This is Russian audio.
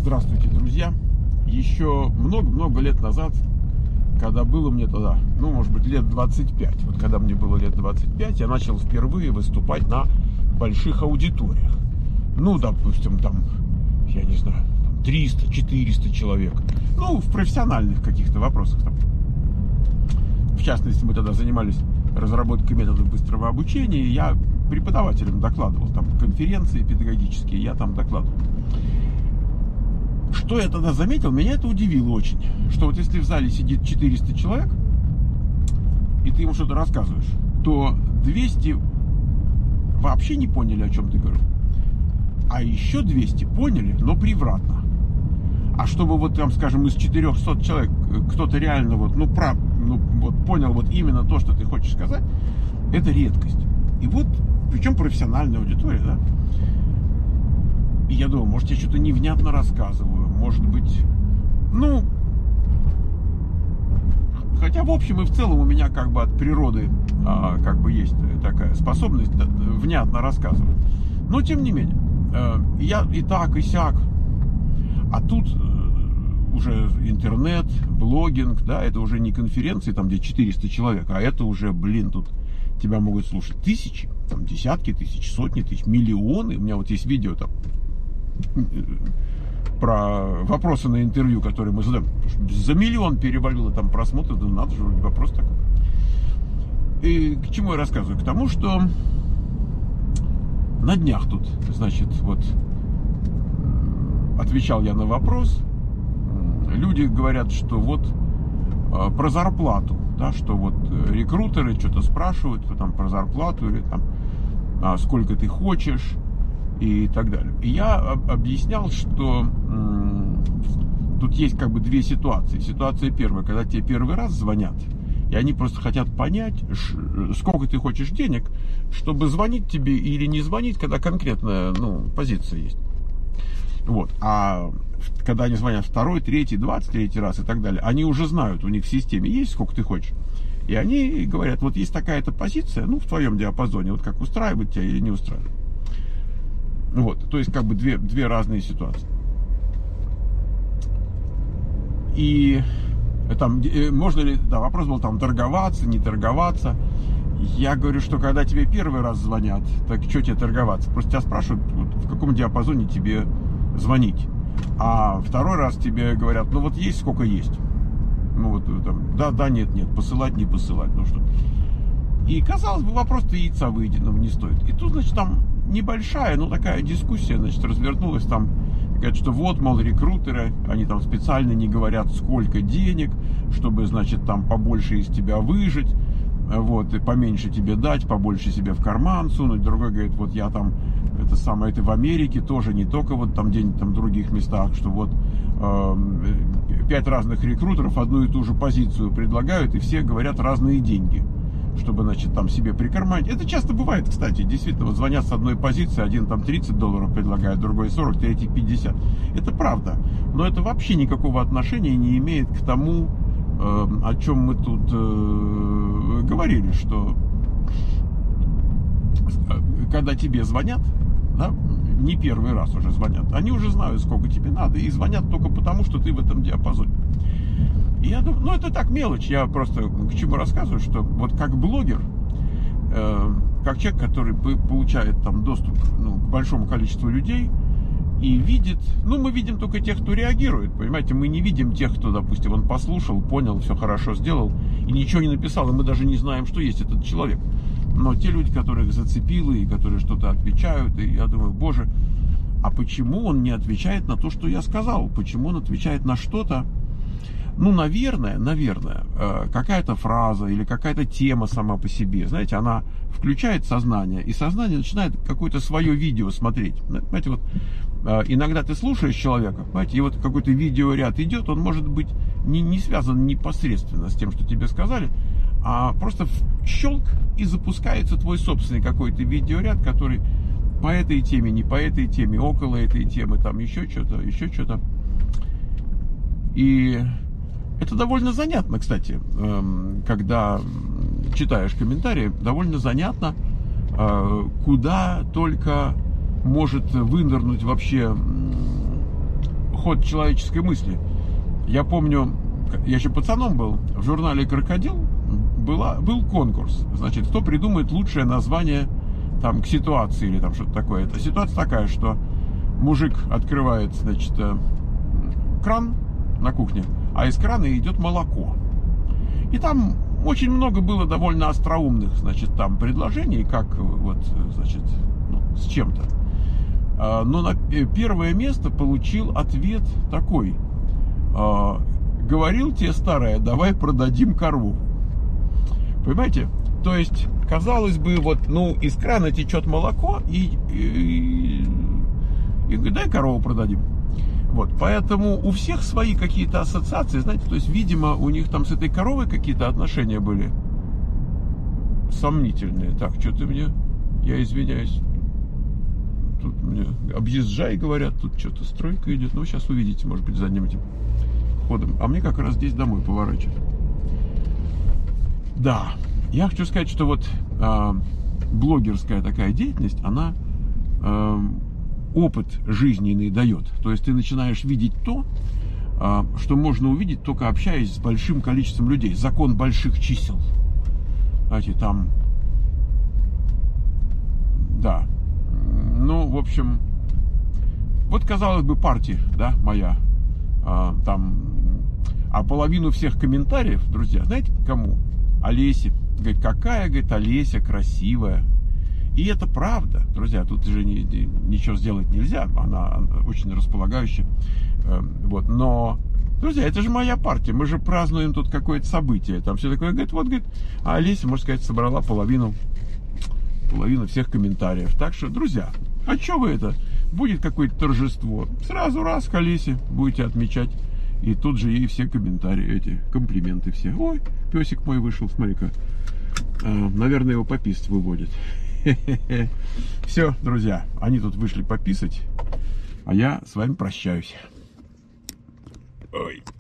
Здравствуйте, друзья! Еще много-много лет назад, когда было мне тогда, может быть, лет 25, вот когда мне было лет 25, я начал впервые выступать на больших аудиториях. Допустим, я не знаю, 300-400 человек. В профессиональных каких-то вопросах. В частности, мы тогда занимались разработкой методов быстрого обучения, и я преподавателям докладывал, конференции педагогические, я там докладывал. Что я тогда заметил, меня это удивило очень, что вот если в зале сидит 400 человек, и ты ему что-то рассказываешь, то 200 вообще не поняли, о чем ты говорил, а еще 200 поняли, но превратно. А чтобы скажем, из 400 человек кто-то реально понял именно то, что ты хочешь сказать, это редкость. И причем профессиональная аудитория, да? И я думаю, может, я что-то невнятно рассказываю, может быть, хотя в общем и в целом у меня от природы есть такая способность внятно рассказывать. Но тем не менее, я и так, и сяк. А тут уже интернет, блогинг, да, это уже не конференции, где 400 человек, а это уже, тут тебя могут слушать тысячи, десятки тысяч, сотни тысяч, миллионы. У меня есть видео про вопросы на интервью, которые мы задаем. За миллион перевалило просмотров, надо же, вопрос такой. И к чему я рассказываю? К тому, что на днях тут, отвечал я на вопрос. Люди говорят, что про зарплату, да, что рекрутеры что-то спрашивают про зарплату или сколько ты хочешь и так далее. И я объяснял, что тут есть две ситуации. Ситуация первая, когда тебе первый раз звонят, и они просто хотят понять, сколько ты хочешь денег, чтобы звонить тебе или не звонить, когда конкретная позиция есть. А когда они звонят второй, третий, 23 раз и так далее, они уже знают, у них в системе есть, сколько ты хочешь. И они говорят, есть такая-то позиция, в твоем диапазоне, как устраивает тебя или не устраивает. То есть две разные ситуации. И можно ли, вопрос был торговаться, не торговаться. Я говорю, что когда тебе первый раз звонят, так что тебе торговаться? Просто тебя спрашивают, в каком диапазоне тебе звонить. А второй раз тебе говорят, есть сколько есть. Да, нет, посылать, не посылать. Что. И, казалось бы, вопрос-то яйца выеденного не стоит. И тут, небольшая, такая дискуссия, развернулась говорят, что мол, рекрутеры, они специально не говорят, сколько денег, чтобы, побольше из тебя выжать, и поменьше тебе дать, побольше себе в карман сунуть. Другой говорит, я это в Америке тоже, не только где-нибудь в других местах, что 5 разных рекрутеров одну и ту же позицию предлагают, и все говорят разные деньги, чтобы, себе прикарманить. Это часто бывает, кстати, действительно, звонят с одной позиции, один $30 предлагает, другой 40, третий 50. Это правда, но это вообще никакого отношения не имеет к тому, о чем мы тут говорили, что когда тебе звонят, да, не первый раз уже звонят, они уже знают, сколько тебе надо, и звонят только потому, что ты в этом диапазоне. И я думаю, это так мелочь, я просто к чему рассказываю, что как блогер, как человек, который получает доступ к большому количеству людей и видит, мы видим только тех, кто реагирует, понимаете, мы не видим тех, кто, допустим, он послушал, понял, все хорошо сделал и ничего не написал, и мы даже не знаем, что есть этот человек. Но те люди, которых зацепило и которые что-то отвечают, и я думаю, боже, а почему он не отвечает на то, что я сказал? Почему он отвечает на что-то? Наверное, какая-то фраза или какая-то тема сама по себе, знаете, она включает сознание, и сознание начинает какое-то свое видео смотреть. Знаете, иногда ты слушаешь человека, понимаете, и какой-то видеоряд идет, он может быть не связан непосредственно с тем, что тебе сказали, а просто щелк, и запускается твой собственный какой-то видеоряд, который по этой теме, не по этой теме, около этой темы, еще что-то. И это довольно занятно, кстати, когда читаешь комментарии, довольно занятно, куда только может вынырнуть вообще ход человеческой мысли. Я помню, я еще пацаном был, в журнале «Крокодил» был конкурс. Значит, кто придумает лучшее название там к ситуации или там что-то такое. Это ситуация такая, что мужик открывает, значит, кран на кухне, а из крана идет молоко. И там очень много было довольно остроумных, значит, там предложений, как вот, значит, ну, с чем-то. Но на первое место получил ответ такой. Говорил тебе старая, давай продадим корову. Понимаете? То есть, казалось бы, вот, ну, из крана течет молоко, и дай корову продадим. Вот, поэтому у всех свои какие-то ассоциации, знаете, то есть, видимо, у них там с этой коровой какие-то отношения были сомнительные. Так, что-то мне, я извиняюсь, тут мне объезжай, говорят, тут что-то стройка идет, ну, сейчас увидите, может быть, задним этим ходом. А мне как раз здесь домой поворачивать. Да, я хочу сказать, что вот блогерская такая деятельность, она опыт жизненный дает. То есть ты начинаешь видеть то, что можно увидеть, только общаясь с большим количеством людей. Закон больших чисел. Знаете, там... Да. Ну, в общем... Вот, казалось бы, партия, да, моя. Там... А половину всех комментариев, друзья, знаете, кому? Олесе. Говорит, какая, говорит, Олеся красивая. И это правда, друзья, тут же ничего сделать нельзя, она очень располагающая. Вот, но, друзья, это же моя партия, мы же празднуем тут какое-то событие. Там все такое, говорит, вот, говорит, а Олеся, можно сказать, собрала половину всех комментариев. Так что, друзья, а что вы это? Будет какое-то торжество, сразу раз к Олесе будете отмечать. И тут же ей все комментарии, эти комплименты все. Ой, песик мой вышел, смотри-ка. Наверное, его пописать выводит. Все, друзья, они тут вышли пописать, а я с вами прощаюсь. Ой.